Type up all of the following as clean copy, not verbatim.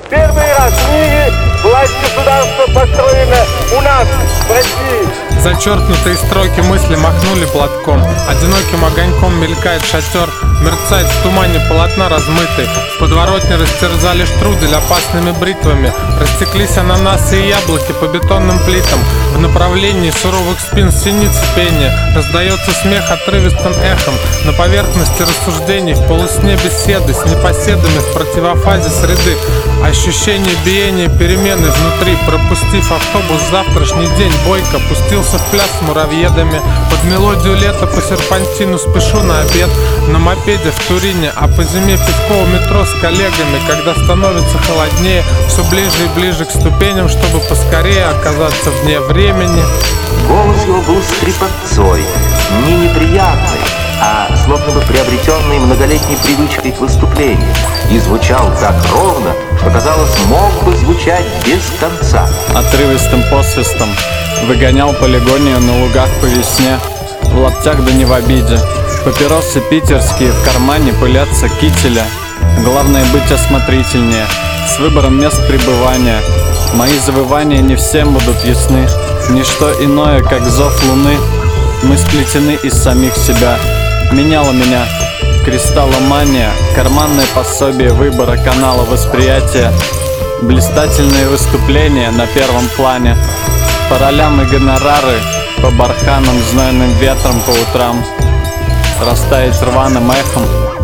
Первый раз в мире власть государства построена у нас, в России. Зачеркнутые строки мысли махнули платком. Одиноким огоньком мелькает шатер, мерцает в тумане полотна размытый. В подворотне растерзали штрудель опасными бритвами. Растеклись ананасы и яблоки по бетонным плитам. В направлении суровых спин синицы пение. Раздается смех отрывистым эхом. На поверхности рассуждений в полусне беседы с непоседами в противофазе среды. Ощущение биения перемены внутри. Пропустив автобус завтрашний день, бойко пустился в пляс с муравьедами. Под мелодию лета по серпантину спешу на обед. На мопеде в Турине, а по зиме пивко у метро с коллегами. Когда становится холоднее, все ближе и ближе к ступеням, чтобы поскорее оказаться вне времени. Голос его был скрипотцой, не неприятный, а словно бы приобретенный многолетней привычкой к выступлению. И звучал так ровно, что, казалось, мог бы звучать без конца. Отрывистым посвистом выгонял полигонию на лугах по весне. В лаптях да не в обиде. Папиросы питерские в кармане пылятся кителя. Главное быть осмотрительнее с выбором мест пребывания. Мои завывания не всем будут ясны. Ничто иное, как зов луны. Мы сплетены из самих себя. Меняла меня кристалломания, карманное пособие выбора канала восприятия. Блистательные выступления на первом плане. По ролям и гонорары, по барханам, знойным ветром по утрам. Растаять рваным эхом.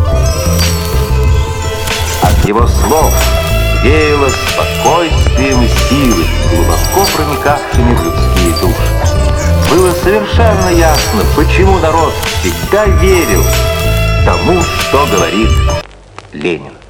От его слов веяло спокойствием и силой, глубоко проникавшими в людские души. Было совершенно ясно, почему народ всегда верил тому, что говорит Ленин.